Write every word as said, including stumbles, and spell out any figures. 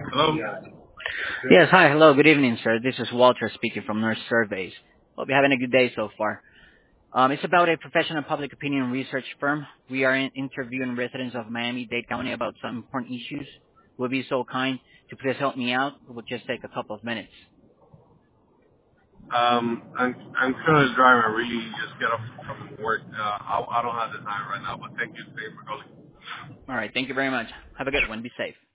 Hello? Yes, hi, hello, good evening, sir. This is Walter speaking from Nurse Surveys. Hope you're having a good day so far. Um, it's about a professional public opinion research firm. We are in- interviewing residents of Miami-Dade County about some important issues. Would be so kind to please help me out. It will just take a couple of minutes. Um, I'm, I'm currently driving. I really just get off from work. Uh, I, I don't have the time right now, but thank you, thank you for calling. All right, thank you very much. Have a good one. Be safe.